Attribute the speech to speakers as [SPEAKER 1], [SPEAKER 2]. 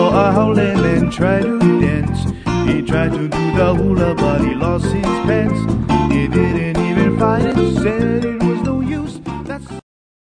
[SPEAKER 1] saw a howling man try to dance. He tried to do the hula, but he lost his pants. He didn't even fight it, said it